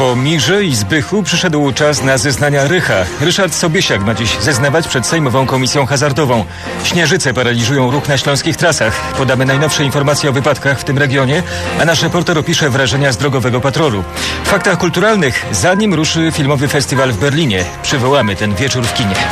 Po Mirze i Zbychu przyszedł czas na zeznania Rycha. Ryszard Sobiesiak ma dziś zeznawać przed Sejmową Komisją Hazardową. Śnieżyce paraliżują ruch na śląskich trasach. Podamy najnowsze informacje o wypadkach w tym regionie, a nasz reporter opisze wrażenia z drogowego patrolu. W faktach kulturalnych, zanim ruszy filmowy festiwal w Berlinie, przywołamy ten wieczór w kinie.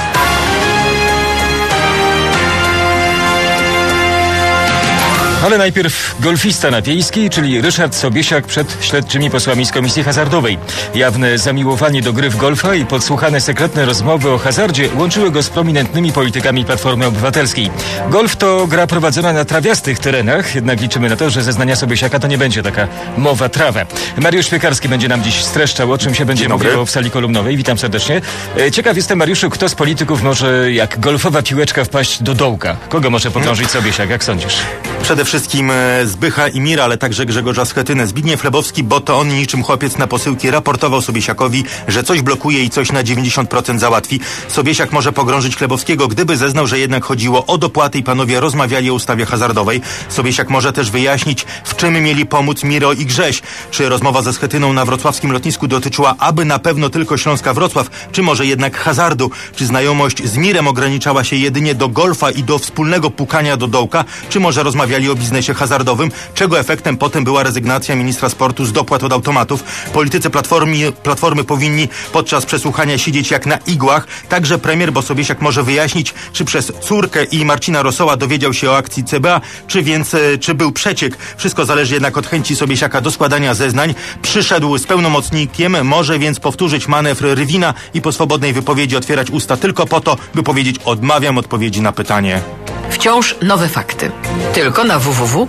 Ale najpierw golfista na Wiejskiej, czyli Ryszard Sobiesiak przed śledczymi posłami z Komisji Hazardowej. Jawne zamiłowanie do gry w golfa i podsłuchane sekretne rozmowy o hazardzie łączyły go z prominentnymi politykami Platformy Obywatelskiej. Golf to gra prowadzona na trawiastych terenach, jednak liczymy na to, że zeznania Sobiesiaka to nie będzie taka mowa trawa. Mariusz Piekarski będzie nam dziś streszczał, o czym się będzie mówiło w sali kolumnowej. Witam serdecznie. Ciekaw jestem, Mariuszu, kto z polityków może jak golfowa piłeczka wpaść do dołka? Kogo może pogrążyć Sobiesiak, jak sądzisz? Przede wszystkim Zbycha i Mira, ale także Grzegorza Schetynę. Zbigniew Lebowski, bo to on niczym chłopiec na posyłki raportował Sobiesiakowi, że coś blokuje i coś na 90% załatwi. Sobiesiak może pogrążyć Lebowskiego, gdyby zeznał, że jednak chodziło o dopłaty i panowie rozmawiali o ustawie hazardowej. Sobiesiak może też wyjaśnić, w czym mieli pomóc Miro i Grześ. Czy rozmowa ze Schetyną na wrocławskim lotnisku dotyczyła aby na pewno tylko Śląska Wrocław, czy może jednak hazardu? Czy znajomość z Mirem ograniczała się jedynie do golfa i do wspólnego pukania do dołka? Czy może rozmawiali o biznesie hazardowym, czego efektem potem była rezygnacja ministra sportu z dopłat od automatów. Politycy Platformy powinni podczas przesłuchania siedzieć jak na igłach. Także premier, bo Sobiesiak może wyjaśnić, czy przez córkę i Marcina Rosoła dowiedział się o akcji CBA, czy był przeciek. Wszystko zależy jednak od chęci Sobiesiaka do składania zeznań. Przyszedł z pełnomocnikiem, może więc powtórzyć manewr Rywina i po swobodnej wypowiedzi otwierać usta tylko po to, by powiedzieć: odmawiam odpowiedzi na pytanie. Wciąż nowe fakty. Tylko na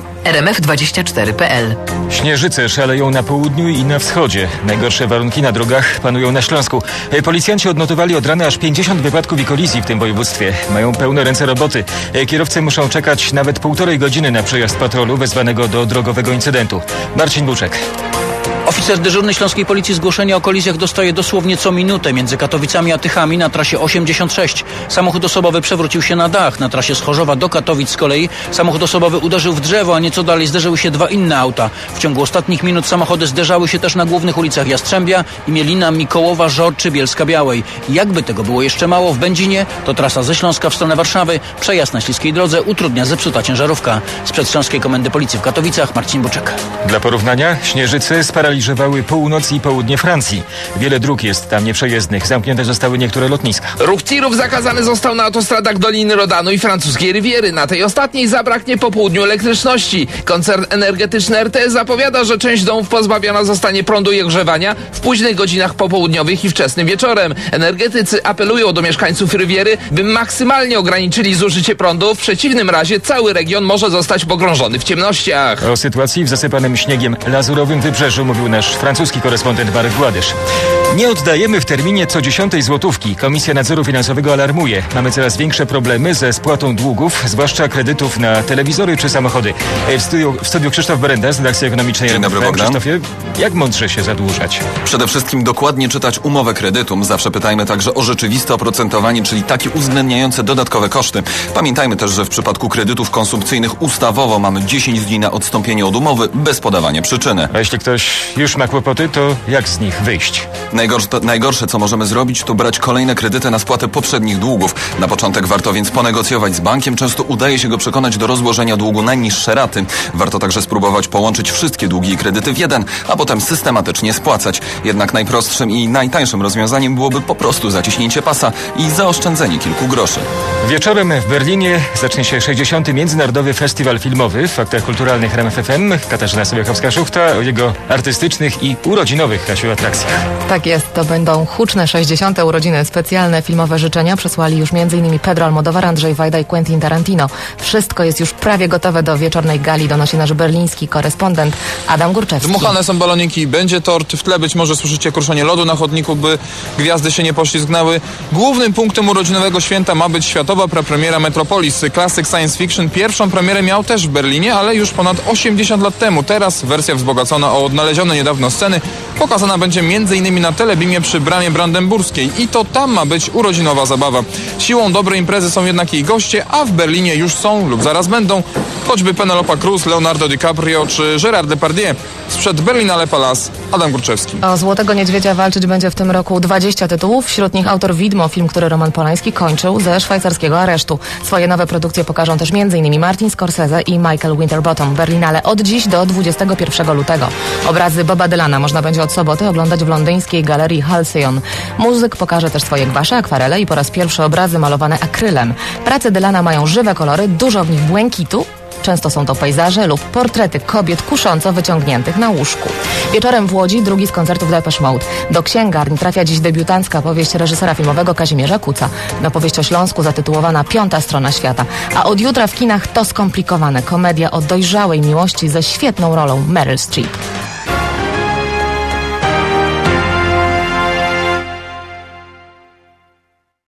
www.rmf24.pl. Śnieżyce szaleją na południu i na wschodzie. Najgorsze warunki na drogach panują na Śląsku. Policjanci odnotowali od rana aż 50 wypadków i kolizji w tym województwie. Mają pełne ręce roboty. Kierowcy muszą czekać nawet 1,5 godziny na przejazd patrolu wezwanego do drogowego incydentu. Marcin Buczek. Oficer dyżurny śląskiej policji zgłoszenia o kolizjach dostaje dosłownie co minutę między Katowicami a Tychami na trasie 86. Samochód osobowy przewrócił się na dach. Na trasie z Chorzowa do Katowic z kolei samochód osobowy uderzył w drzewo, a nieco dalej zderzyły się 2 inne auta. W ciągu ostatnich minut samochody zderzały się też na głównych ulicach Jastrzębia, Imielina, Mikołowa, Żor czy Bielska-Białej. Jakby tego było jeszcze mało, w Będzinie to trasa ze Śląska w stronę Warszawy. Przejazd na śliskiej drodze utrudnia zepsuta ciężarówka. Sprzed Śląskiej Komendy Policji w Katowicach Marcin Buczek. Dla porównania, śnieżyce sparaliżowały północ i południe Francji. Wiele dróg jest tam nieprzejezdnych. Zamknięte zostały niektóre lotniska. Ruch tirów zakazany został na autostradach Doliny Rodanu i francuskiej Riviery. Na tej ostatniej zabraknie po południu elektryczności. Koncern energetyczny RTE zapowiada, że część domów pozbawiona zostanie prądu i ogrzewania w późnych godzinach popołudniowych i wczesnym wieczorem. Energetycy apelują do mieszkańców Riviery, by maksymalnie ograniczyli zużycie prądu. W przeciwnym razie cały region może zostać pogrążony w ciemnościach. O sytuacji w zasypanym śniegiem lazurowym wybrzeżu mówił nasz francuski korespondent Marek Gładysz. Nie oddajemy w terminie co 10 złotówki. Komisja Nadzoru Finansowego alarmuje. Mamy coraz większe problemy ze spłatą długów, zwłaszcza kredytów na telewizory czy samochody. W studiu Krzysztof Berenda z redakcji ekonomicznej. Dzień dobry, Bogdan. Krzysztofie, jak mądrze się zadłużać? Przede wszystkim dokładnie czytać umowę kredytu. Zawsze pytajmy także o rzeczywiste oprocentowanie, czyli takie uwzględniające dodatkowe koszty. Pamiętajmy też, że w przypadku kredytów konsumpcyjnych ustawowo mamy 10 dni na odstąpienie od umowy bez podawania przyczyny. A jeśli ktoś już ma kłopoty, to jak z nich wyjść? Najgorsze, co możemy zrobić, to brać kolejne kredyty na spłatę poprzednich długów. Na początek warto więc ponegocjować z bankiem. Często udaje się go przekonać do rozłożenia długu na niższe raty. Warto także spróbować połączyć wszystkie długi i kredyty w jeden, a potem systematycznie spłacać. Jednak najprostszym i najtańszym rozwiązaniem byłoby po prostu zaciśnięcie pasa i zaoszczędzenie kilku groszy. Wieczorem w Berlinie zacznie się 60. Międzynarodowy Festiwal Filmowy. W faktach kulturalnych RMF FM Katarzyna Sobiechowska-Szuchta o jego artystycznych i urodzinowych, Kasiu, atrakcjach. Tak jest, to będą huczne 60. urodziny. Specjalne filmowe życzenia przesłali już m.in. Pedro Almodóvar, Andrzej Wajda i Quentin Tarantino. Wszystko jest już prawie gotowe do wieczornej gali, donosi nasz berliński korespondent Adam Górczewski. Dmuchane są baloniki, będzie tort, w tle być może słyszycie kruszenie lodu na chodniku, by gwiazdy się nie poślizgnęły. Głównym punktem urodzinowego święta ma być światowa prapremiera Metropolis, klasyk science fiction. Pierwszą premierę miał też w Berlinie, ale już ponad 80 lat temu. Teraz wersja wzbogacona o odnalezione niedawno sceny pokazana będzie m.in. na Telebimie przy Bramie Brandenburskiej i to tam ma być urodzinowa zabawa. Siłą dobrej imprezy są jednak jej goście, a w Berlinie już są lub zaraz będą choćby Penelope Cruz, Leonardo DiCaprio czy Gérard Depardieu. Sprzed Berlinale Palace Adam Górczewski. O Złotego Niedźwiedzia walczyć będzie w tym roku 20 tytułów, wśród nich Autor Widmo, film, który Roman Polański kończył ze szwajcarskiego aresztu. Swoje nowe produkcje pokażą też m.in. Martin Scorsese i Michael Winterbottom. Berlinale od dziś do 21 lutego. Obrazy Boba Dylana można będzie od soboty oglądać w londyńskiej galerii Halcyon. Muzyk pokaże też swoje gwasze, akwarele i po raz pierwszy obrazy malowane akrylem. Prace Dylana mają żywe kolory, dużo w nich błękitu. Często są to pejzaże lub portrety kobiet kusząco wyciągniętych na łóżku. Wieczorem w Łodzi drugi z koncertów Depeche Mode. Do księgarni trafia dziś debiutancka powieść reżysera filmowego Kazimierza Kuca. Opowieść o Śląsku zatytułowana Piąta strona świata. A od jutra w kinach To skomplikowane. Komedia o dojrzałej miłości ze świetną rolą Meryl Streep.